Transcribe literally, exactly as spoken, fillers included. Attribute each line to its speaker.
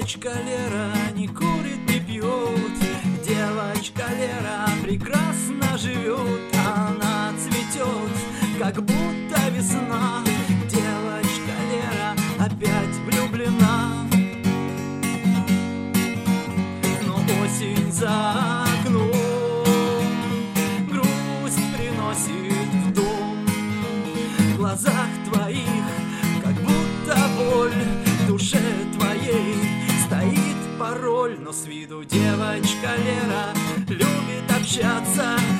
Speaker 1: Девочка Лера не курит, не пьет, девочка Лера прекрасно живет. Она цветет, как будто весна. Девочка Лера опять влюблена. Но осень за окном грусть приносит в дом. В глазах твоих как будто боль, в душе твоей стоит пароль. Но с виду девочка Лера любит общаться